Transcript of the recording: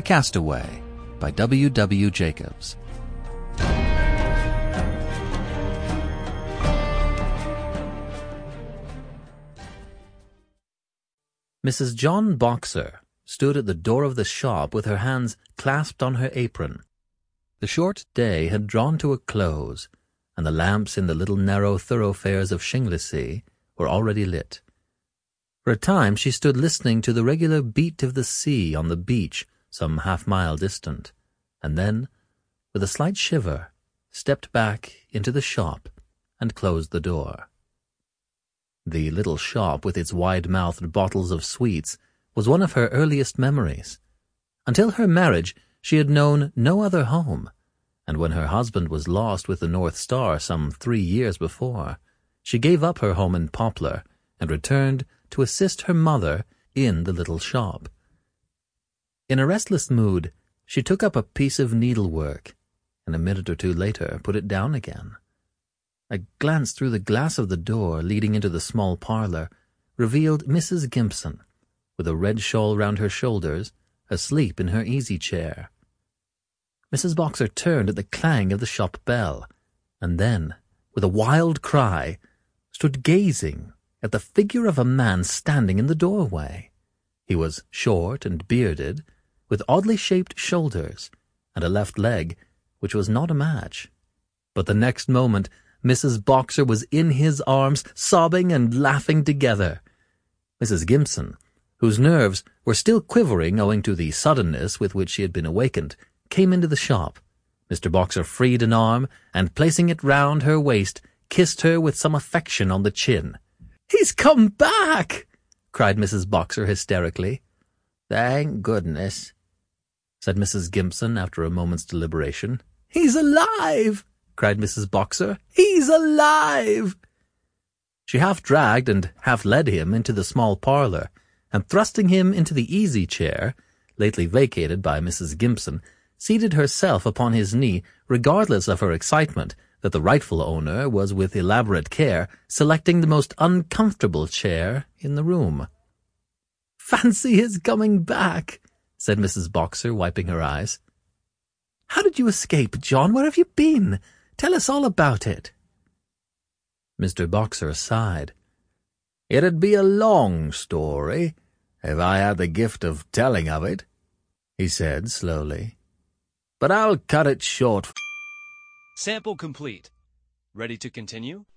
Castaway by W. W. Jacobs. Mrs. John Boxer stood at the door of the shop with her hands clasped on her apron. The short day had drawn to a close, and the lamps in the little narrow thoroughfares of Shinglesea were already lit. For a time she stood listening to the regular beat of the sea on the beach some half-mile distant, and then, with a slight shiver, stepped back into the shop and closed the door. The little shop with its wide-mouthed bottles of sweets was one of her earliest memories. Until her marriage she had known no other home, and when her husband was lost with the North Star some 3 years before, she gave up her home in Poplar and returned to assist her mother in the little shop. In a restless mood, she took up a piece of needlework, and a minute or two later put it down again. A glance through the glass of the door leading into the small parlour revealed Mrs. Gimpson, with a red shawl round her shoulders, asleep in her easy-chair. Mrs. Boxer turned at the clang of the shop bell, and then, with a wild cry, stood gazing at the figure of a man standing in the doorway. He was short and bearded, with oddly shaped shoulders, and a left leg which was not a match. But the next moment Mrs. Boxer was in his arms, sobbing and laughing together. Mrs. Gimpson, whose nerves were still quivering owing to the suddenness with which she had been awakened, came into the shop. Mr. Boxer freed an arm, and placing it round her waist, kissed her with some affection on the chin. "He's come back!" cried Mrs. Boxer hysterically. "Thank goodness," said Mrs. Gimpson after a moment's deliberation. "He's alive!" cried Mrs. Boxer. "He's alive!" She half dragged and half led him into the small parlour, and thrusting him into the easy-chair, lately vacated by Mrs. Gimpson, seated herself upon his knee, regardless of her excitement that the rightful owner was with elaborate care selecting the most uncomfortable chair in the room. "Fancy his coming back," said Mrs. Boxer, wiping her eyes. "How did you escape, John? Where have you been? Tell us all about it." Mr. Boxer sighed. "It'd be a long story if I had the gift of telling of it," he said slowly. "But I'll cut it short." Sample complete. Ready to continue?